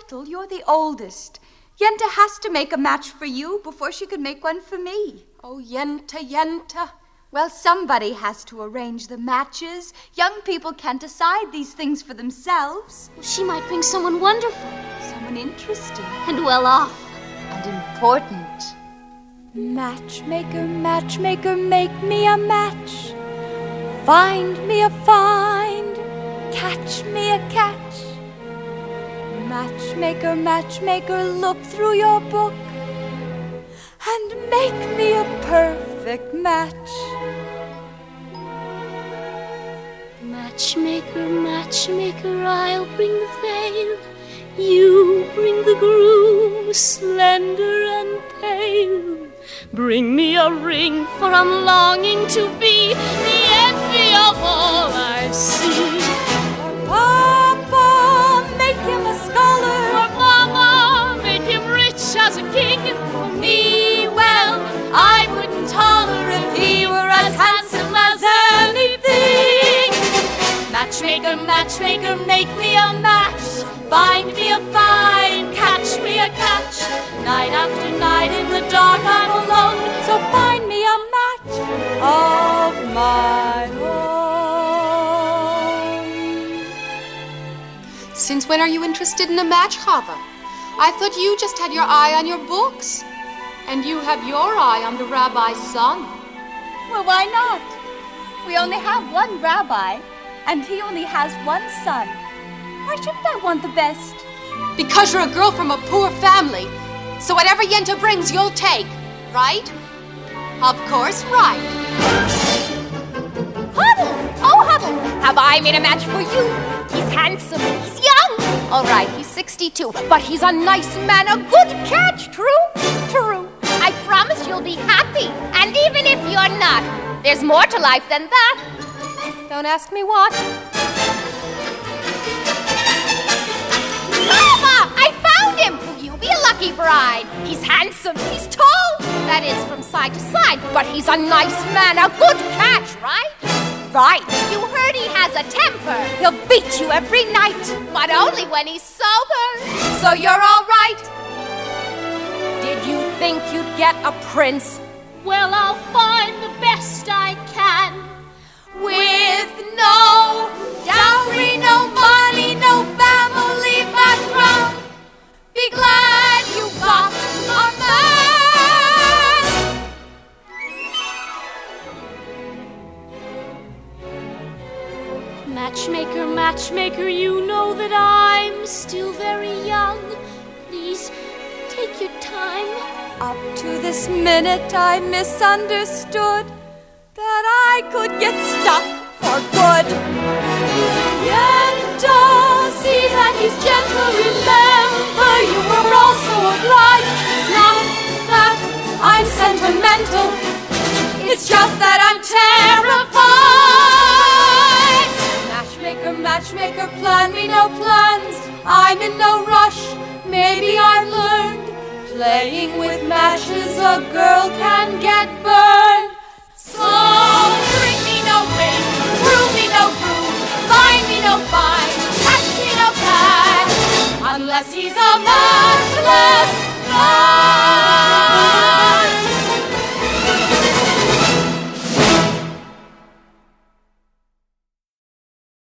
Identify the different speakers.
Speaker 1: Gretel, you're the oldest. Yenta has to make a match for you before she could make one for me.
Speaker 2: Oh, Yenta.
Speaker 1: Well, somebody has to arrange the matches. Young people can't decide these things for themselves.
Speaker 3: Well, she might bring someone wonderful.
Speaker 1: Someone interesting.
Speaker 3: And well off.
Speaker 1: And important.
Speaker 4: Matchmaker, matchmaker, make me a match. Find me a find, catch me a catch. Matchmaker, matchmaker, look through your book and make me a perfect match.
Speaker 3: Matchmaker, matchmaker, I'll bring the veil. You bring the groom, slender and pale. Bring me a ring, for I'm longing to be the envy of all I see.
Speaker 4: Or Papa, make him a scholar.
Speaker 3: Or Mama, make him rich as a king.
Speaker 4: For me, well, I wouldn't holler if he were as handsome as anything. Matchmaker, matchmaker, make me a match. Find me a find, catch me a catch. Night after night in the dark I'm alone, so find me a match of my own.
Speaker 2: Since when are you interested in a match, Chava? I thought you just had your eye on your books. And you have your eye on the rabbi's son.
Speaker 4: Well, why not? We only have one rabbi, and he only has one son. Why shouldn't I want the best?
Speaker 2: Because you're a girl from a poor family. So whatever Yenta brings, you'll take. Right? Of course, right.
Speaker 5: Huddle! Oh, Huddle! Have I made a match for you? He's handsome. He's young. All right, he's 62. But he's a nice man. A good catch. True? True. I promise you'll be happy. And even if you're not, there's more to life than that. Don't ask me what. Mama! I found him! Will you be a lucky bride? He's handsome, he's tall, that is from side to side, but he's a nice man, a good catch, right? Right. You heard he has a temper. He'll beat you every night, but only when he's sober. So you're all right. Did you think you'd get a prince?
Speaker 3: Well, I'll find the best I can.
Speaker 4: With no dowry, no money, no family background. Be glad you got a man.
Speaker 3: Matchmaker, matchmaker, you know that I'm still very young. Please, take your time.
Speaker 4: Up to this minute I misunderstood that I could get stuck for good. Yenta, see that he's gentle, remember you were also obliged. It's not that I'm sentimental, it's just that I'm terrified. Matchmaker, matchmaker, plan me no plans, I'm in no rush, maybe I've learned. Playing with matches, a girl can get burned. So bring me no ring, brew me no brew, find me no find, catch me no catch, unless he's a matchless man.